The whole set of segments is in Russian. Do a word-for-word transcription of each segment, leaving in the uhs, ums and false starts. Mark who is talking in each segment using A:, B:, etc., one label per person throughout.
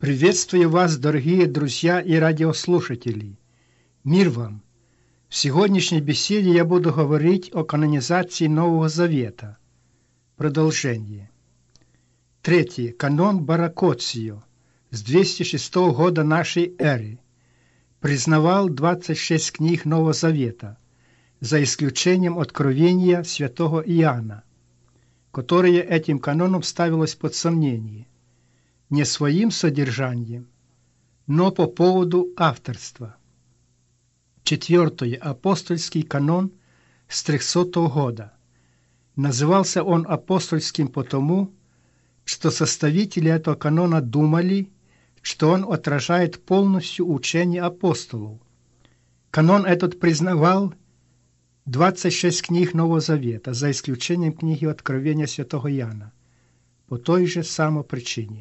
A: Приветствую вас, дорогие друзья и радиослушатели. Мир вам! В сегодняшней беседе я буду говорить о канонизации Нового Завета. Продолжение. Третье. Канон Баракоцио с двести шестого года нашей эры признавал двадцать шесть книг Нового Завета, за исключением Откровения святого Иоанна, которое этим каноном ставилось под сомнение. Не своим содержанием, но по поводу авторства. Четвертое. Апостольский канон с трехсотого года. Назывался он апостольским потому, что составители этого канона думали, что он отражает полностью учение апостолов. Канон этот признавал двадцать шесть книг Нового Завета, за исключением книги Откровения святого Иоанна, по той же самой причине.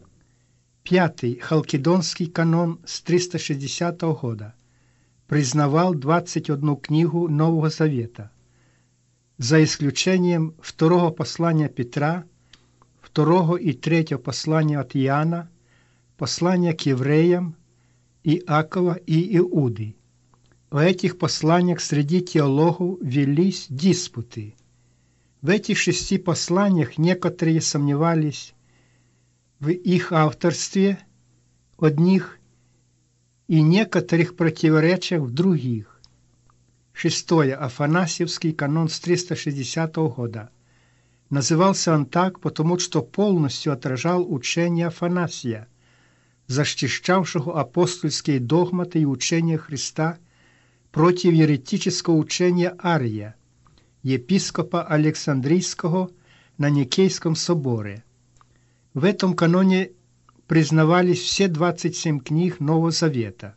A: Пятый. Халкидонский канон с триста шестидесятого года признавал двадцать одну книгу Нового Завета, за исключением второго послания Петра, второго и третьего послания от Иоанна, послания к евреям, Иакова и Иуды. В этих посланиях среди теологов велись диспуты. В этих шести посланиях некоторые сомневались в их авторстве одних и некоторых противоречиях в других. Шестое. Афанасьевский канон с триста шестидесятого года. Назывался он так, потому что полностью отражал учение Афанасия, защищавшего апостольские догматы и учение Христа против еретического учения Ария, епископа Александрийского на Никейском соборе. В этом каноне признавались все двадцать семь книг Нового Завета.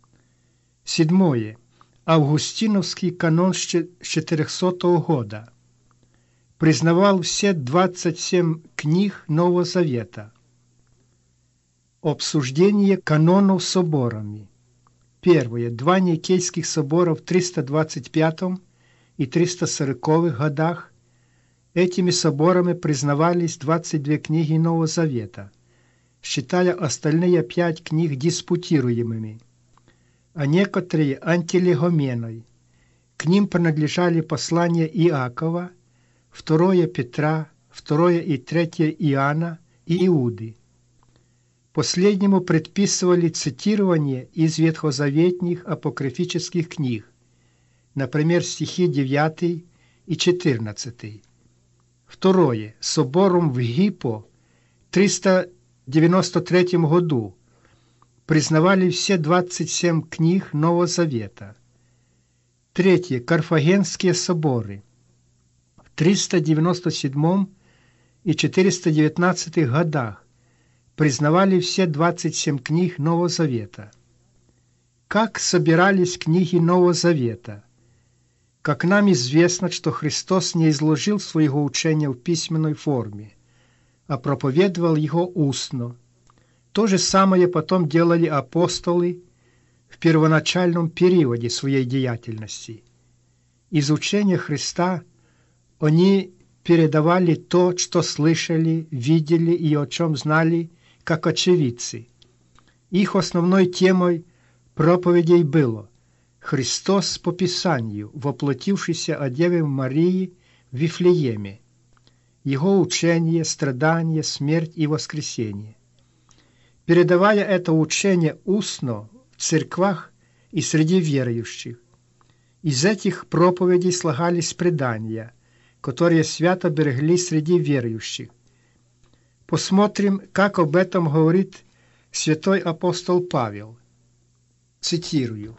A: Седьмое. Августиновский канон с четырехсотого года признавал все двадцать семь книг Нового Завета. Обсуждение канонов соборами. Первое. Два Никейских собора в триста двадцать пятом и триста сороковом годах. Этими соборами признавались двадцать две книги Нового Завета, считая остальные пять книг диспутируемыми, а некоторые антилегоменой. К ним принадлежали послания Иакова, второе Петра, второе и третье Иоанна и Иуды. Последнему предписывали цитирование из ветхозаветных апокрифических книг, например, стихи девятый и четырнадцатый. Второе. Собором в Гиппо в триста девяносто третьем году признавали все двадцать семь книг Нового Завета. Третье. Карфагенские соборы в триста девяносто седьмом и четыреста девятнадцатом годах признавали все двадцать семь книг Нового Завета. Как собирались книги Нового Завета? Как нам известно, что Христос не изложил своего учения в письменной форме, а проповедовал его устно. То же самое потом делали апостолы в первоначальном периоде своей деятельности. Из учения Христа они передавали то, что слышали, видели и о чем знали, как очевидцы. Их основной темой проповедей было Христос по Писанию, воплотившийся от Девы Марии в Вифлееме, Его учение, страдание, смерть и воскресение. Передавая это учение устно в церквах и среди верующих, из этих проповедей слагались предания, которые свято берегли среди верующих. Посмотрим, как об этом говорит святой апостол Павел. Цитирую.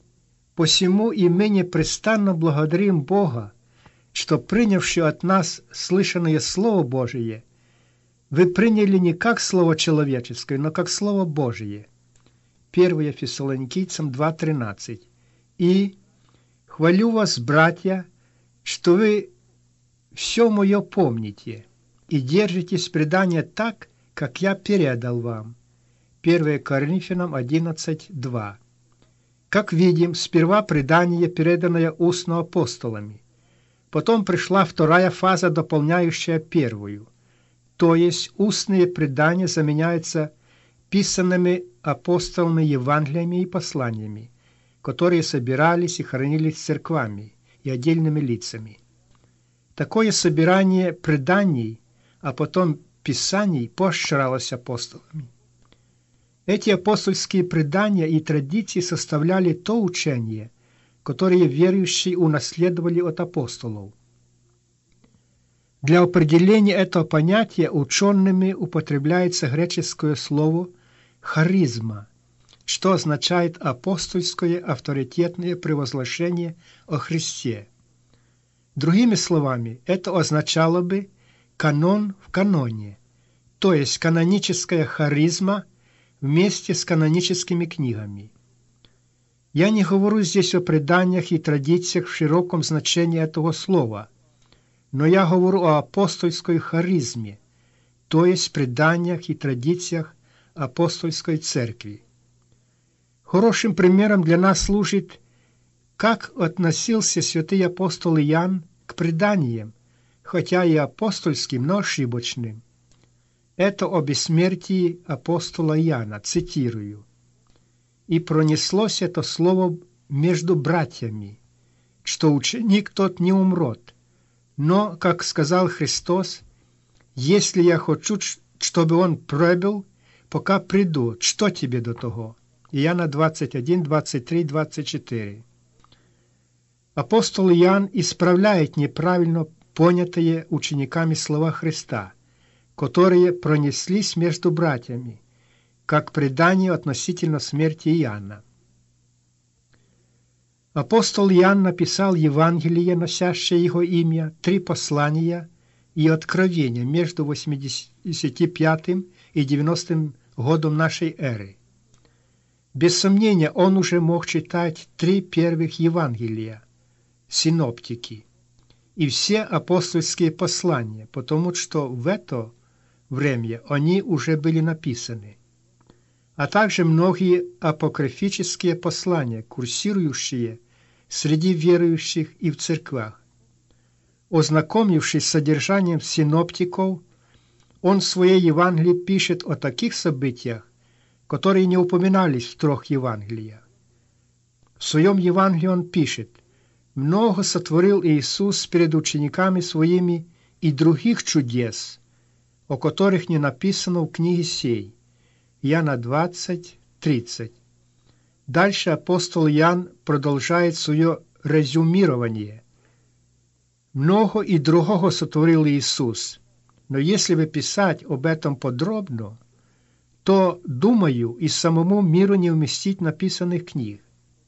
A: «Посему и мы непрестанно благодарим Бога, что, принявши от нас слышанное Слово Божие, вы приняли не как Слово человеческое, но как Слово Божие». первое Фессалоникийцам два тринадцать. «И хвалю вас, братья, что вы все мое помните и держитесь предания так, как я передал вам». первое Коринфянам одиннадцать два. Как видим, сперва предание, переданное устно апостолами. Потом пришла вторая фаза, дополняющая первую. То есть устные предания заменяются писанными апостолами Евангелиями и посланиями, которые собирались и хранились церквами и отдельными лицами. Такое собирание преданий, а потом писаний поощрялось апостолами. Эти апостольские предания и традиции составляли то учение, которое верующие унаследовали от апостолов. Для определения этого понятия учеными употребляется греческое слово «харизма», что означает апостольское авторитетное превозглашение о Христе. Другими словами, это означало бы канон в каноне, то есть каноническая харизма вместе с каноническими книгами. Я не говорю здесь о преданиях и традициях в широком значении этого слова, но я говорю о апостольской харизме, то есть преданиях и традициях апостольской церкви. Хорошим примером для нас служит, как относился святый апостол Иоанн к преданиям, хотя и апостольским, но ошибочным. Это о бессмертии апостола Иоанна, цитирую. «И пронеслось это слово между братьями, что ученик тот не умрет. Но, как сказал Христос, если я хочу, чтобы он пробыл, пока приду, что тебе до того?» Иоанна двадцать один, двадцать три, двадцать четыре. Апостол Иоанн исправляет неправильно понятые учениками слова Христа, которые пронеслись между братьями, как предание относительно смерти Иоанна. Апостол Иоанн написал Евангелие, носящее его имя, три послания и откровения между восемьдесят пятым и девяностым годом нашей эры. Без сомнения, он уже мог читать три первых Евангелия, синоптики, и все апостольские послания, потому что в это время они уже были написаны, а также многие апокрифические послания, курсирующие среди верующих и в церквах. Ознакомившись с содержанием синоптиков, он в своей Евангелии пишет о таких событиях, которые не упоминались в трех Евангелиях. В своем Евангелии он пишет: «Много сотворил Иисус перед учениками своими и других чудес, о которых не написано в книге сей». Иоанна двадцать, тридцать. Дальше апостол Иоанн продолжает свое резюмирование. «Много и другого сотворил Иисус, но если бы писать об этом подробно, то, думаю, и самому миру не вместить написанных книг.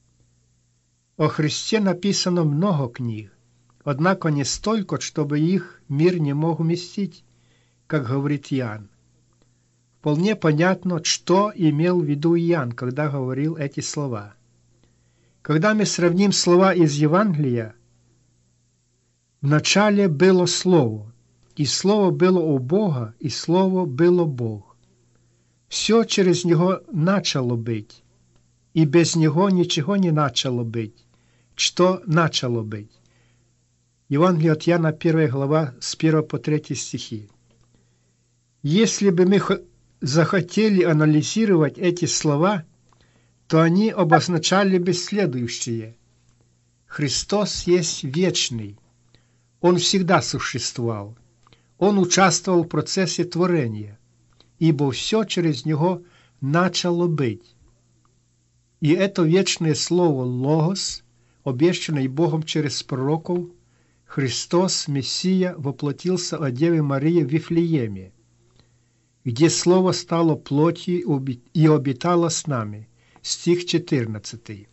A: О Христе написано много книг, однако не столько, чтобы их мир не мог вместить, как говорит Иоанн. Вполне понятно, что имел в виду Иоанн, когда говорил эти слова. Когда мы сравним слова из Евангелия, вначале было Слово, и Слово было у Бога, и Слово было Бог. Все через Него начало быть, и без Него ничего не начало быть, что начало быть. Евангелие от Иоанна, первая глава, с первого по третий стихи. Если бы мы захотели анализировать эти слова, то они обозначали бы следующее. Христос есть вечный. Он всегда существовал. Он участвовал в процессе творения, ибо все через Него начало быть. И это вечное слово «Логос», обещанное Богом через пророков, Христос, Мессия, воплотился от Девы Марии в Вифлееме, где Слово стало плотью и обитало с нами. Стих четырнадцатый.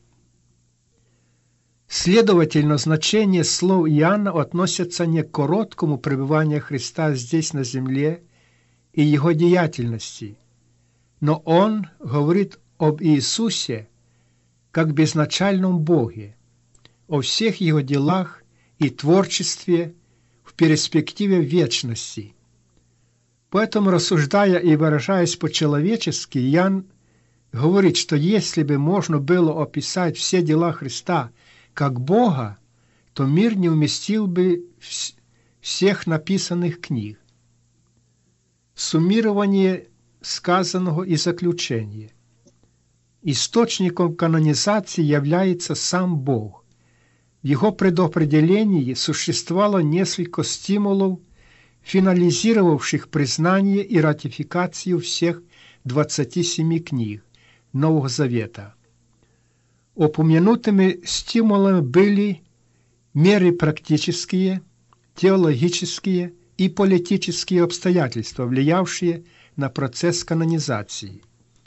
A: Следовательно, значение слов Иоанна относится не к короткому пребыванию Христа здесь на земле и Его деятельности, но он говорит об Иисусе как безначальном Боге, о всех Его делах и творчестве в перспективе вечности. Поэтому, рассуждая и выражаясь по-человечески, Иоанн говорит, что если бы можно было описать все дела Христа как Бога, то мир не вместил бы всех написанных книг. Суммирование сказанного и заключение. Источником канонизации является сам Бог. В его предопределении существовало несколько стимулов, финализировавших признание и ратификацию всех двадцати семи книг Нового Завета. Упомянутыми стимулами были меры практические, теологические и политические обстоятельства, влиявшие на процесс канонизации.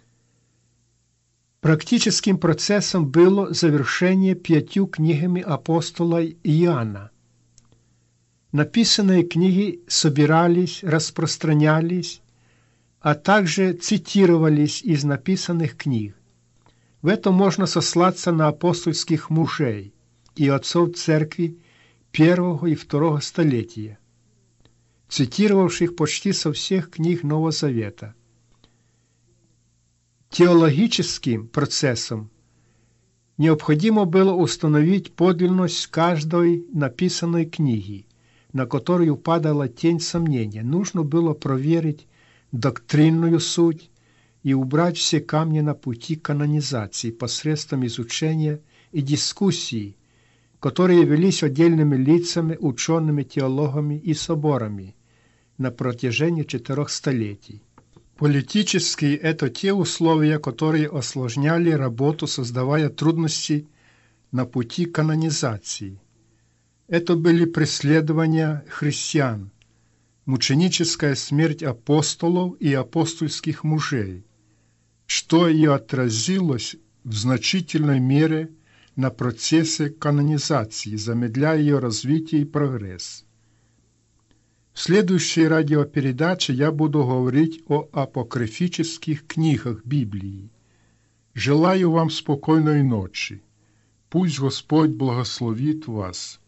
A: Практическим процессом было завершение пятью книгами апостола Иоанна. Написанные книги собирались, распространялись, а также цитировались из написанных книг. В этом можно сослаться на апостольских мужей и отцов церкви первого и второго столетия, цитировавших почти со всех книг Нового Завета. Теологическим процессом необходимо было установить подлинность каждой написанной книги, на которую падала тень сомнения. Нужно было проверить доктринную суть и убрать все камни на пути канонизации посредством изучения и дискуссий, которые велись отдельными лицами, учеными, теологами и соборами на протяжении четырех столетий. Политически это те условия, которые осложняли работу, создавая трудности на пути канонизации. Это были преследования христиан, мученическая смерть апостолов и апостольских мужей, что и отразилось в значительной мере на процессе канонизации, замедляя ее развитие и прогресс. В следующей радиопередаче я буду говорить о апокрифических книгах Библии. Желаю вам спокойной ночи. Пусть Господь благословит вас.